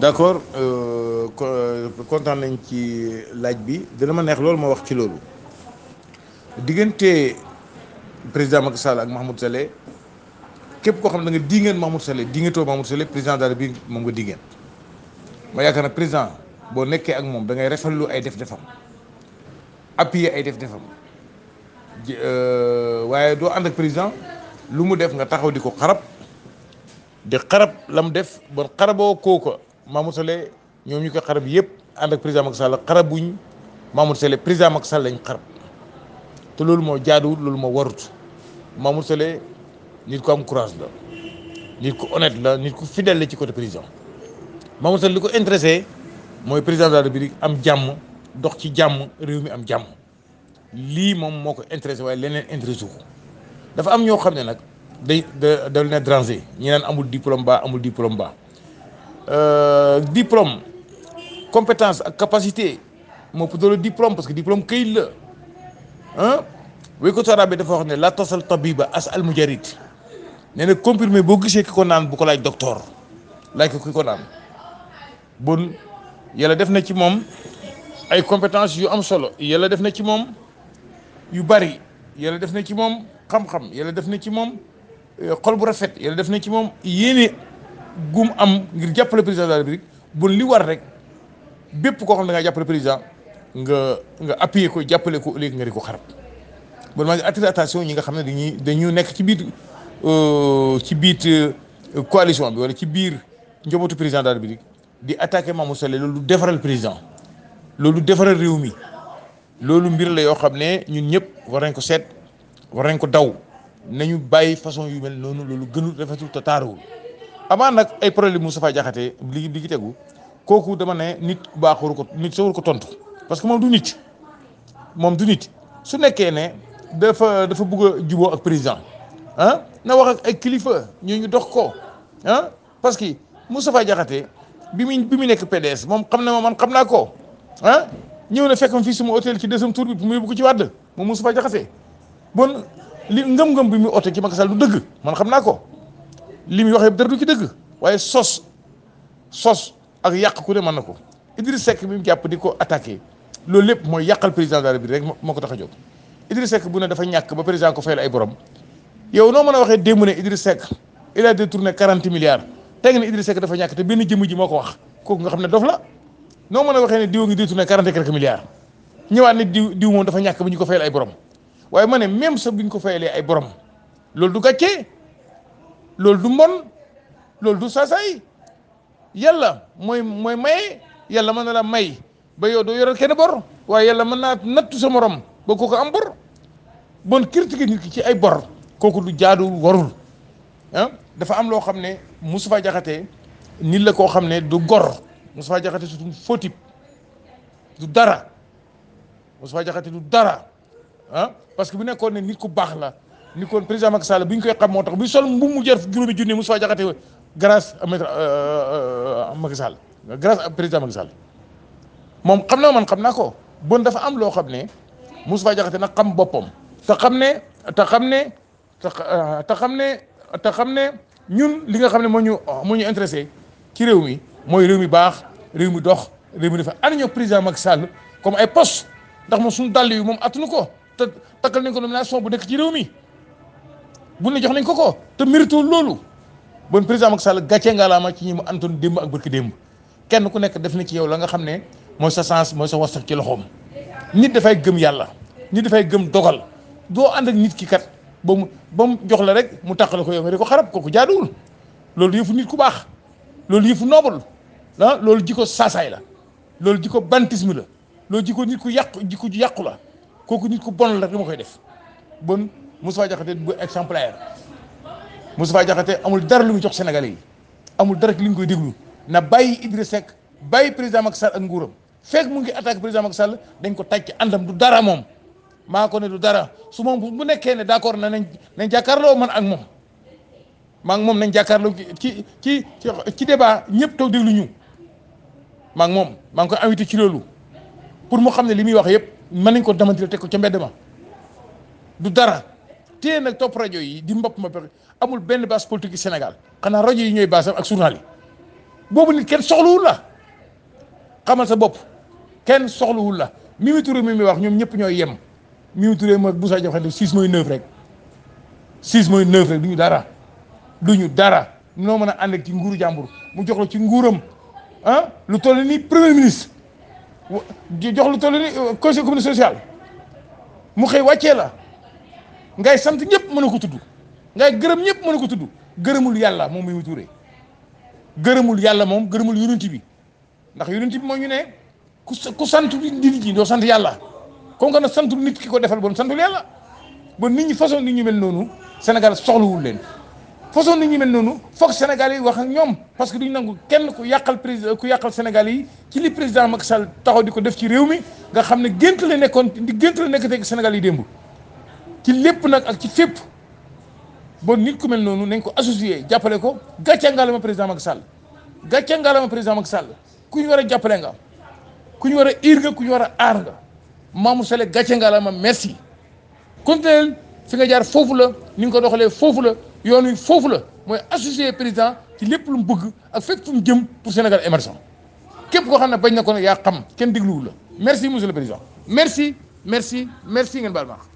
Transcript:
d'accord kontaan nañ ci laaj bi dina ma neex loolu ma wax ci loolu diggante président Macky Sall ak Mahmoud Saleh képp koo xam ne da nga diingeen Mahmoud Saleh diingatoo Mahmoud Saleh président de la République moom nga diingeen ma yaakaar ne président boo nekkee ak moom da ngay rafetlu ay def-defam appuyer ay def-defam waaye doo ànd ak président lu mu def nga taxaw di ko xarab di xarab la mu def bon xaraboo kooka Mahmoud Saleh ñoom ñu ko xarab yëpp ànd ak président Macky Sall xarabuñ Mahmoud Saleh président Macky Sall lañ xarab te loolu moo jaaduwul loolu moo warut Mahmoud Saleh nit ku am courage la nit ku honnête la nit ku fidèle la ci côté président Mahmoud Saleh li ko intéressé mooy président de la République am jàmm dox ci jàmm réew mi am jàmm lii moom moo ko intéressé waaye leneen intéressé ko dafa am ñoo xam ne nag da leen déranger ñi naan amul diplôme ba amul diplôme ba diplôme compétence ak capacité moo ëpp doole diplôme parce que diplôme këyit la ah wéykatu arabe bi dafa wax ne la tasal tabiba as al mujarid nee na comprimé boo gisee ki ko naan bu ko laaj docteur laaj ko ki ko naan bon yàlla def na ci moom ay compétence yu am solo yàlla def na ci moom yu bari yàlla def na ci moom xam-xam yàlla def na ci moom xol bu rafet yàlla def na ci moom yéene gum am ngir jàppale président de la République bon li war rek bépp koo xam ne da ngaa jàppale président nga appuyer ko jàppale ko léegi nga di ko xarab bon maa ngi attiré attention ñi nga xam ne dañu nekk ci biir coalition bi wala ci biir njabootu président de la République di attaquer Mahmoud Saleh loolu du defaral président loolu defaral réew mi loolu mbir la yoo xam ne ñun ñëpp war nañ ko seet war nañ ko daw nañu bàyyi façon yu mel noonu loolu gënul rafetul te taarawul amaa nag ay problème Moustapha Diakhaté li gi tegu kooku dama ne nit ku baax waru ko nit sa waru ko tontu parce que moom du nit su nekkee ne dafa bëgg a juboo ak président ah na wax ak ay kilifa ñu dox ko ah parce que Moustapha Diakhaté bi mu nekk PDS moom xam na ma man xam naa ko ah ñëw na fekk ma fii suma hôtel ci deuxième tour bi pour mu yóbbu ko ci Wàdd moom Moustapha Diakhaté bon li ngëm-ngëm bi muy oto ci Macky Sall du dëgg man xam naa ko li muy wax yëpp dara du ci dëgg waaye sos ak yàq ku ne mën na ko Idriss Seck bi mu jàpp di ko attaqué loolu lépp mooy yàqal président de la République rek moo ko tax a jóg Idriss Seck bu ne dafa ñàkk ba président ko fayal ay borom yow noo mën a waxee démb ne Idriss Seck il a détourné 40 milliards teg ne Idriss Seck dafa ñàkk te benn jëmm ji moo ko wax kooku nga xam ne dof la noo mën a waxee ne diw ngi détourné 40 et quelques milliards ñëwaat ne diw moom dafa ñàkk ba ñu ko fayal ay borom waaye ma ne même sax bu ñu ko fayalee ay borom loolu du gàccee loolu du mbon loolu du saasaay yàlla mooy maye yàlla mën na la may ba yow doo yoral kenn bor waaye yàlla mën naa nattu sa morom ba kooku am bor bon critiquer nit ki ci ay bor kooku du jaaduwul warul ah dafa am loo xam ne Moustapha Diakhaté nit la koo xam ne du gor Moustapha Diakhaté c'est un faux type du dara Moustapha Diakhaté du dara ah parce que bu nekkoon ne nit ku baax la ni kon président Macky Sall bu ñu koy xam moo tax bu sol mbubb mu jar juróomi junni Moustapha Diakhaté grâce à Macky Sall grâce à président Macky Sall moom xam na man xam naa ko bon dafa am loo xam ne Moustapha Diakhaté nag xam boppam te xam ne ñun li nga xam ne moo ñu intéressé ci réew mi mooy réew mi baax réew mi dox réew mi dafa ànd ñoo président Macky Sall comme ay poste ndax moom suñu dàll yi moom attunu ko te takkal nañ ko nomination bu nekk ci réew mi bu ne jox nañ ko te mérito loolu bon président Macky Sall gàccee ngalaama ci ñi mu antoon démb ak barki démb kenn ku nekk def na ci yow la nga xam ne mooy sa sens mooy sa wasak ci loxoom nit dafay gëm yàlla nit dafay gëm dogal doo ànd ak nit ki kat ba mu jox la rek mu tàqale ko yow nga di ko xarab kooku jaaduwul loolu yëfu nit ku baax loolu yëfu noble ah loolu jikko saasaay la loolu jikko bantisme la loolu jikko nit ku yàqu la kooku nit ku bon la rek li ma koy def bon Moustapha Diakhaté bu exemplaire Moustapha Diakhaté amul dara lu muy jox Sénégalais yi amul dara li ñu koy déglu na bàyyi Idriss Seck bàyyi président Macky Sall ak nguuram fekk mu ngi attaque président Macky Sall dañ ko tàcc àndam du dara moom maa ko ne du dara su moom bu nekkee ne d'accord na nañ jàkkaarloo man ak moom maa ngi moom nañ jàkkaarloo ci débat ñëpp toog déglu ñu maa ngi moom maa ngi koy invité ci loolu pour mu xam ne li muy wax yëpp mën nañ ko demantir teg ko ca mbedd ma du dara téye nag topp rajo yi di mbopp ma pexe amul benn base politique Sénégal xanaa rajo yi ñooy base ak journal yi boobu nit kenn soxlawul la xamal sa bopp kenn soxlawul la Mimi Touré mi wax ñoom ñëpp ñooy yem Mimi Touré mooy Moussa Diakhaté 6 mooy 9 rek 6 mooy 9 rek duñu dara noo mën a ànd ak ci nguuru jàmbur mu jox la ci nguuram lu toll ni premier ministre jox lu toll ni conseil communal social mu xëy wàccee la ngay sant ñëpp mën a ko tudd ngay gërëm ñëpp mën a ko tudd gërëmul yàlla moom Mimi Touré gërëmul yàlla moom gërëmul yonent bi ndax yonent bi moo ñu ne ku sant nit ñi doo sant yàlla comme que nag santul nit ki ko defal bon santul yàlla bon nit ñi façon nit ñu mel noonu Sénégal soxlawul leen façon nit ñi mel noonu foog Sénégal yi wax ak ñoom parce que duñ nangu kenn ku yàqal président ku yàqal Sénégal yi ci li président Macky Sall taxaw di ko def ci réew mi nga xam ne gént la nekkoon di gént la nekk teg Sénégal yi démb ci lépp nag ak ci fépp bon nit ku mel noonu nañ ko associé jàppale ko gàcce ngaalama président Macky Sall gàcce ngaalama président Macky Sall ku ñu war a jàppale nga ku ñu war a iir nga ku ñu war a aar nga Mamou Saleh gàcce ngaalama merci continuel fi nga jaar foofu la ni nga ko doxalee foofu la yoon wi foofu la mooy associé président ci lépp lu mu bëgg ak fekk fu mu jëm pour Sénégal émergent képp koo xam ne bañ na ko ne yaa xam kenn dégluwul la merci monsieur le président merci ngeen baal ma